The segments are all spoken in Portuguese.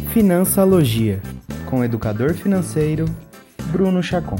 Financialogia, com o educador financeiro Bruno Chacon.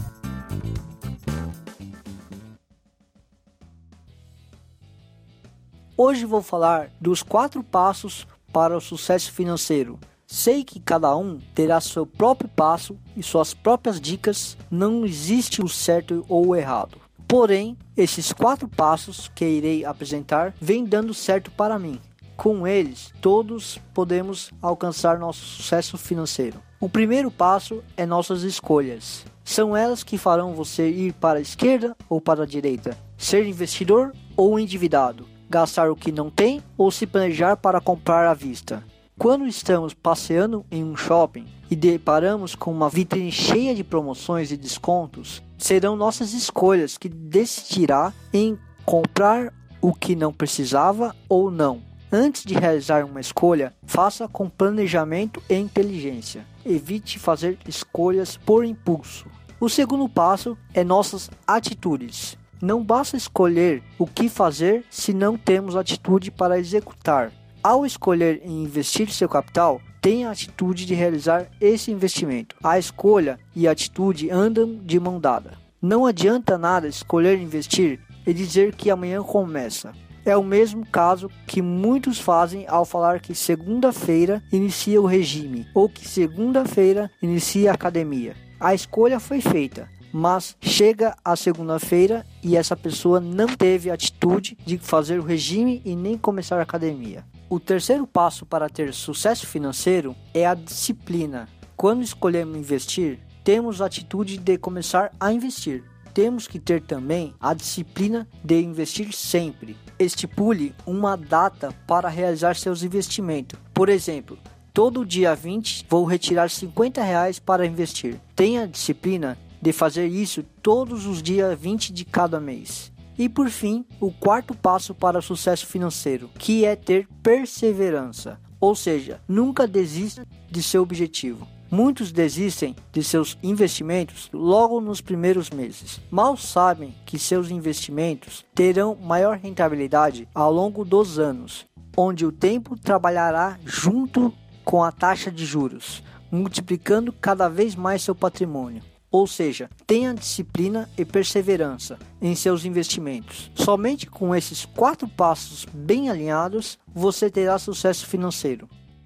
Hoje vou falar dos 4 passos para o sucesso financeiro. Sei que cada um terá seu próprio passo e suas próprias dicas, não existe o certo ou o errado. Porém, esses 4 passos que irei apresentar vêm dando certo para mim. Com eles, todos podemos alcançar nosso sucesso financeiro. O primeiro passo é nossas escolhas. São elas que farão você ir para a esquerda ou para a direita, ser investidor ou endividado, gastar o que não tem ou se planejar para comprar à vista. Quando estamos passeando em um shopping e deparamos com uma vitrine cheia de promoções e descontos, serão nossas escolhas que decidirá em comprar o que não precisava ou não. Antes de realizar uma escolha, faça com planejamento e inteligência. Evite fazer escolhas por impulso. O segundo passo é nossas atitudes. Não basta escolher o que fazer se não temos atitude para executar. Ao escolher em investir seu capital, tenha a atitude de realizar esse investimento. A escolha e a atitude andam de mão dada. Não adianta nada escolher investir e dizer que amanhã começa. É o mesmo caso que muitos fazem ao falar que segunda-feira inicia o regime ou que segunda-feira inicia a academia. A escolha foi feita, mas chega a segunda-feira e essa pessoa não teve a atitude de fazer o regime e nem começar a academia. O terceiro passo para ter sucesso financeiro é a disciplina. Quando escolhemos investir, temos a atitude de começar a investir. Temos que ter também a disciplina de investir sempre. Estipule uma data para realizar seus investimentos. Por exemplo, todo dia 20 vou retirar R$50 para investir. Tenha a disciplina de fazer isso todos os dias 20 de cada mês. E por fim, o quarto passo para o sucesso financeiro, que é ter perseverança. Ou seja, nunca desista de seu objetivo. Muitos desistem de seus investimentos logo nos primeiros meses. Mal sabem que seus investimentos terão maior rentabilidade ao longo dos anos, onde o tempo trabalhará junto com a taxa de juros, multiplicando cada vez mais seu patrimônio. Ou seja, tenha disciplina e perseverança em seus investimentos. Somente com esses 4 passos bem alinhados, você terá sucesso financeiro.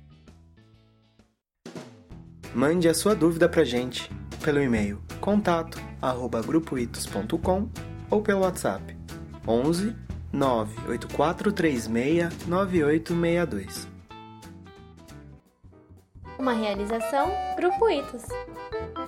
Mande a sua dúvida pra gente pelo e-mail contato@grupoitos.com ou pelo WhatsApp 11 98436 9862. Uma realização Grupo Itos.